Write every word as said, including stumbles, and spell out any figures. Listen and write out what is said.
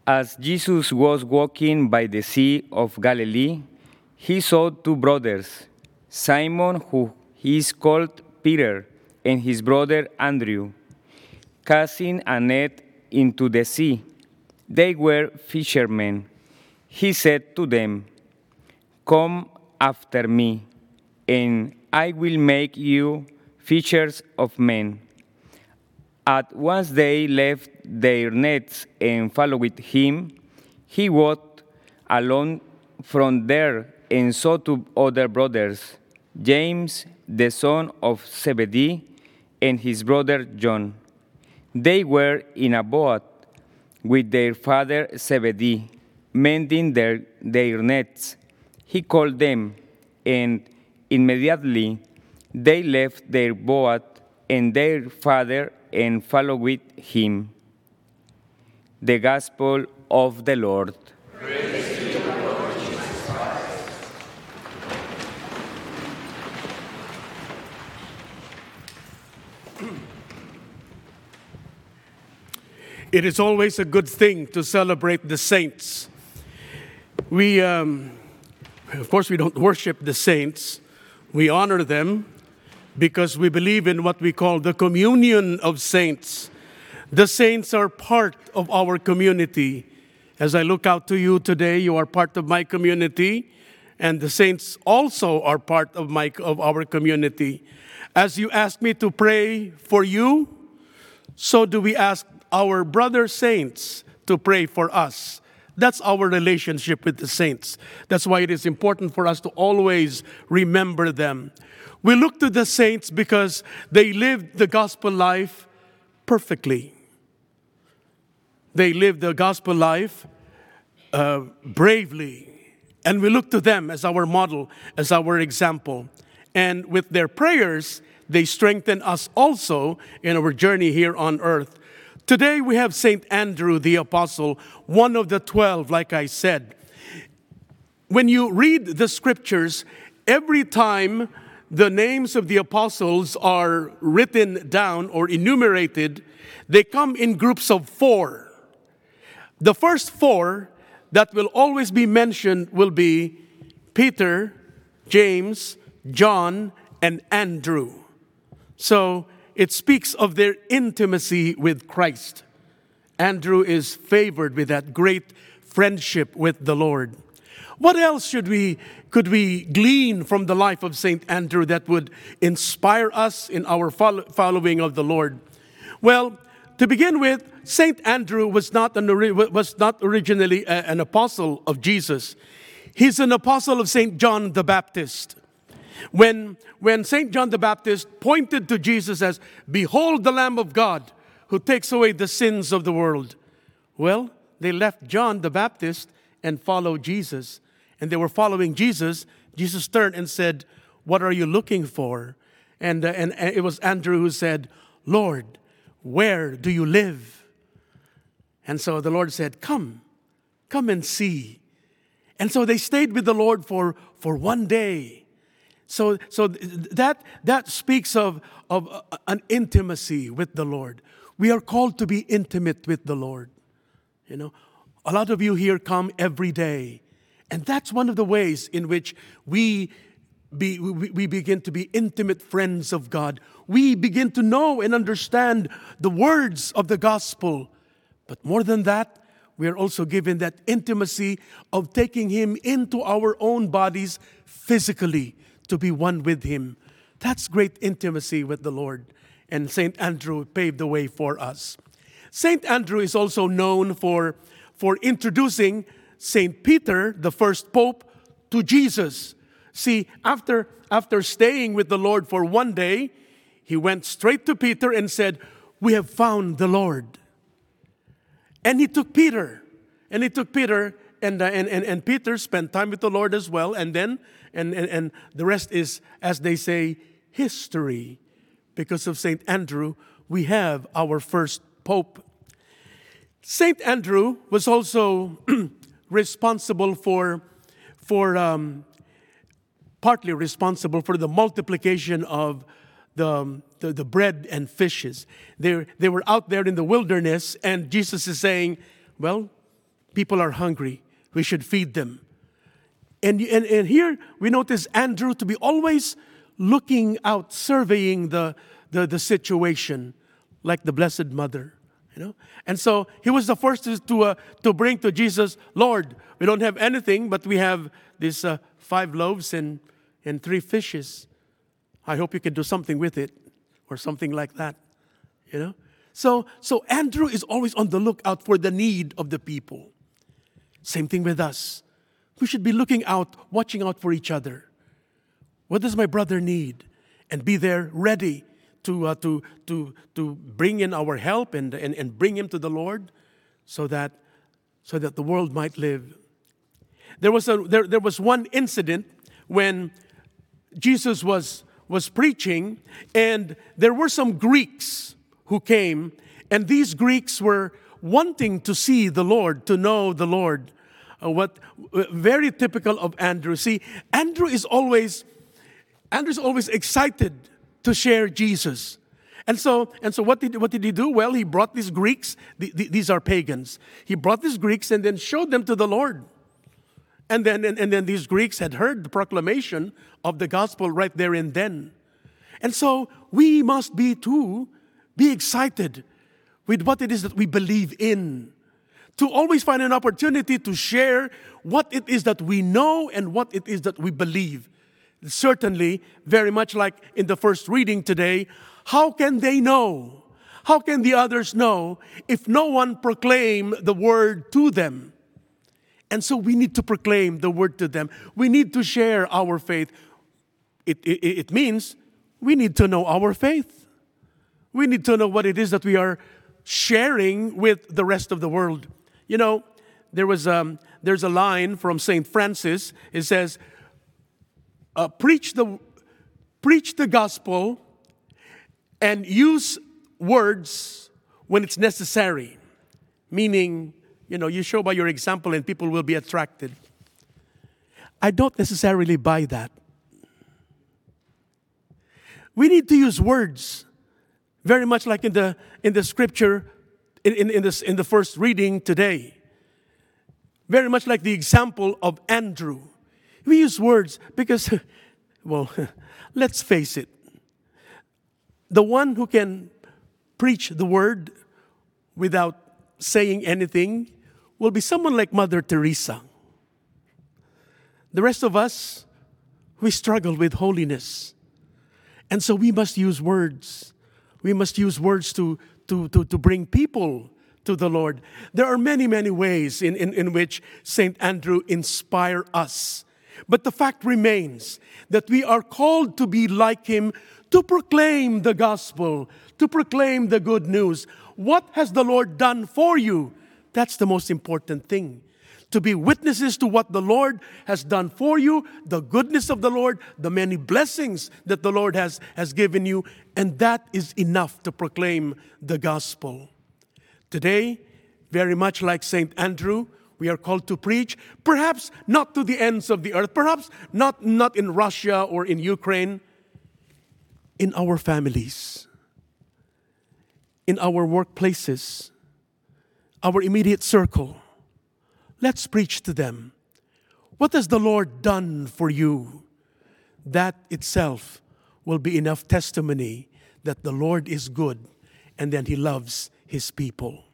As Jesus was walking by the Sea of Galilee, he saw two brothers, Simon, who is called Peter, and his brother Andrew, casting a net into the sea. They were fishermen. He said to them, "Come after me, and I will make you fishers of men." At once they left their nets and followed him. He walked along from there and saw two other brothers, James, the son of Zebedee, and his brother John. They were in a boat with their father Zebedee, mending their, their nets. He called them, and immediately they left their boat and their father and followed with him. The Gospel of the Lord. Praise to you, Lord Jesus Christ. It is always a good thing to celebrate the saints. We, um, of course, we don't worship the saints. We honor them because we believe in what we call the communion of saints. The saints are part of our community. As I look out to you today, you are part of my community, and the saints also are part of my of our community. As you ask me to pray for you, so do we ask our brother saints to pray for us. That's our relationship with the saints. That's why it is important for us to always remember them. We look to the saints because they lived the gospel life perfectly. They lived the gospel life uh, bravely. And we look to them as our model, as our example. And with their prayers, they strengthen us also in our journey here on earth. Today we have Saint Andrew the Apostle, one of the twelve, like I said. When you read the scriptures, every time the names of the apostles are written down or enumerated, they come in groups of four. The first four that will always be mentioned will be Peter, James, John, and Andrew. So it speaks of their intimacy with Christ. Andrew is favored with that great friendship with the Lord. What else should we could we glean from the life of Saint Andrew that would inspire us in our follow, following of the Lord? Well, to begin with, Saint Andrew was not an, was not originally a, an apostle of Jesus. He's an apostle of Saint John the Baptist. When, when Saint John the Baptist pointed to Jesus as, "Behold the Lamb of God who takes away the sins of the world." Well, they left John the Baptist and followed Jesus. And they were following Jesus. Jesus turned and said, "What are you looking for?" And, uh, and, and it was Andrew who said, "Lord, where do you live?" And so the Lord said, "Come, come and see." And so they stayed with the Lord for, for one day. So, so that that speaks of, of an intimacy with the Lord. We are called to be intimate with the Lord. You know, a lot of you here come every day, and that's one of the ways in which we be we, we begin to be intimate friends of God. We begin to know and understand the words of the gospel. But more than that, we are also given that intimacy of taking Him into our own bodies physically, to be one with Him. That's great intimacy with the Lord. And Saint Andrew paved the way for us. Saint Andrew is also known for, for introducing Saint Peter, the first pope, to Jesus. See, after, after staying with the Lord for one day, he went straight to Peter and said, "We have found the Lord." And he took Peter. And he took Peter, and, uh, and, and, and Peter spent time with the Lord as well. And then And, and, and the rest is, as they say, history. Because of Saint Andrew, we have our first pope. Saint Andrew was also responsible for, for um, partly responsible for the multiplication of the, the, the bread and fishes. They, they were out there in the wilderness, and Jesus is saying, "Well, people are hungry. We should feed them. And, and, and here we notice Andrew to be always looking out, surveying the, the, the situation, like the Blessed Mother. You know? And so he was the first to, to, uh, to bring to Jesus, Lord, we don't have anything, but we have these uh, five loaves and, and three fishes. I hope you can do something with it, or something like that. You know? So, so Andrew is always on the lookout for the need of the people. Same thing with us. We should be looking out, watching out for each other. What does my brother need? And be there ready to uh, to to to bring in our help and, and, and bring him to the Lord, so that so that the world might live. There was a there, there was one incident when Jesus was was preaching, and there were some Greeks who came, and these Greeks were wanting to see the Lord, to know the Lord. Uh, what uh, very typical of Andrew. See, Andrew is always Andrew's always excited to share Jesus. And so, and so what did, what did he do? Well, he brought these Greeks, the, the, these are pagans. He brought these Greeks and then showed them to the Lord. And then, and, and then these Greeks had heard the proclamation of the gospel right there and then. And so we must be too, be excited with what it is that we believe in. To always find an opportunity to share what it is that we know and what it is that we believe. Certainly, very much like in the first reading today, how can they know? How can the others know if no one proclaim the word to them? And so we need to proclaim the word to them. We need to share our faith. It, it, it means we need to know our faith. We need to know what it is that we are sharing with the rest of the world. You know, there was um, there's a line from Saint Francis. It says, uh, "Preach the preach the gospel, and use words when it's necessary." Meaning, you know, you show by your example, and people will be attracted. I don't necessarily buy that. We need to use words, very much like in the in the scripture. In, in, in, this, in the first reading today, very much like the example of Andrew. We use words because, well, let's face it. The one who can preach the word without saying anything will be someone like Mother Teresa. The rest of us, we struggle with holiness. And so we must use words. We must use words to To, to, to bring people to the Lord. There are many, many ways in, in, in which Saint Andrew inspires us. But the fact remains that we are called to be like him, to proclaim the gospel, to proclaim the good news. What has the Lord done for you? That's the most important thing. To be witnesses to what the Lord has done for you, the goodness of the Lord, the many blessings that the Lord has, has given you, and that is enough to proclaim the gospel. Today, very much like Saint Andrew, we are called to preach, perhaps not to the ends of the earth, perhaps not, not in Russia or in Ukraine, in our families, in our workplaces, our immediate circle. Let's preach to them. What has the Lord done for you? That itself will be enough testimony that the Lord is good and that He loves His people.